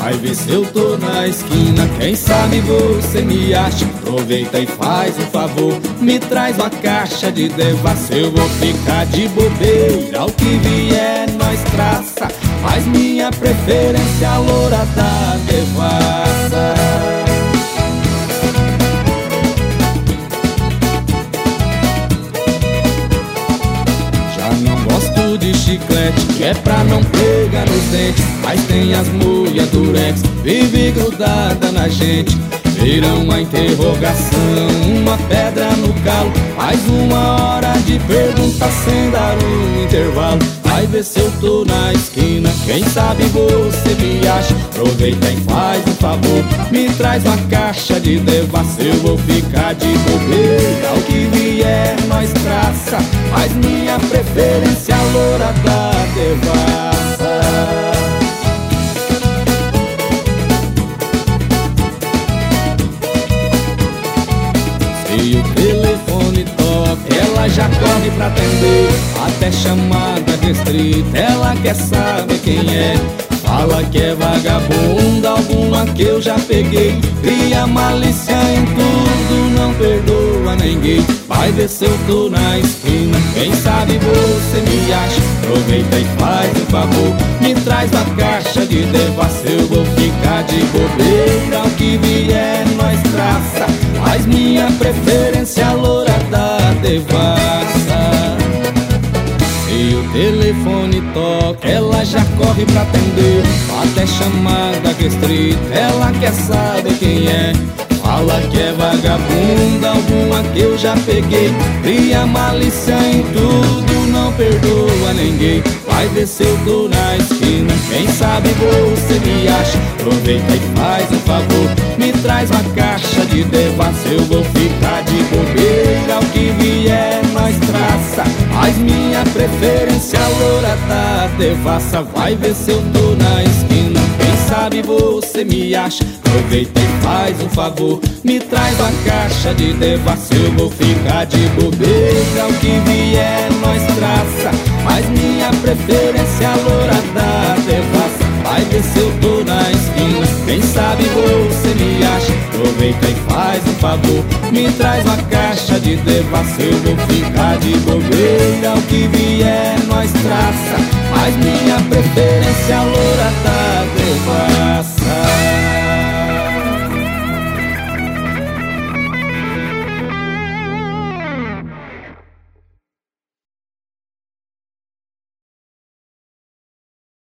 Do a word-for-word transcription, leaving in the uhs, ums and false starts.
Vai ver se eu tô na esquina, quem sabe você me acha. Aproveita e faz um favor, me traz uma caixa de devassa. Eu vou ficar de bobeira, o que vier nós traça. Mas minha preferência a loura da devassa. De chiclete, que é pra não pegar nos dentes, mas tem as mulher durex, vive grudada na gente. Vira uma interrogação, uma pedra no calo, mais uma hora de pergunta sem dar um intervalo. Vai ver se eu tô na esquina, quem sabe você me acha. Aproveita e faz um favor, me traz uma caixa de devassa. Eu vou ficar de bobeira, o que vier nós traça. Mas minha preferência é a loura da devassa. E o telefone toca, ela já corre pra atender. Até chamada restrita, ela quer saber quem é. Fala que é vagabunda, alguma que eu já peguei. Cria malícia em tudo, não perdoa ninguém. Vai ver se eu tô na esquina, quem sabe você me acha. Aproveita e faz um favor, me traz uma caixa de devassa. Eu vou ficar de bobeira, o que vier nós traça. Mas minha preferência é a loura da devassa. E o telefone toca, ela já corre pra atender. Até chamada restrita, ela quer saber quem é. Fala que é vagabunda, alguma que eu já peguei. Cria malícia em tudo, não perdoa ninguém. Vai ver se eu tô na esquina, quem sabe você me acha. Aproveita e faz um favor, me traz uma caixa de devassa. Eu vou ficar de bobeira, o que vier nós traça. Mas minha preferência é a loura da devassa. Vai ver se eu tô na esquina, quem sabe você me acha. Aproveita e faz um favor, me traz uma caixa de devassa. Eu vou ficar de bobeira, o que vier nós traça. Mas minha preferência é a loura da devassa. Vai ver se eu tô na esquina, quem sabe você me acha. Aproveita e faz um favor, me traz uma caixa de devassa. Eu vou ficar de bobeira, o que vier nós traça. Mas minha preferência é a loura da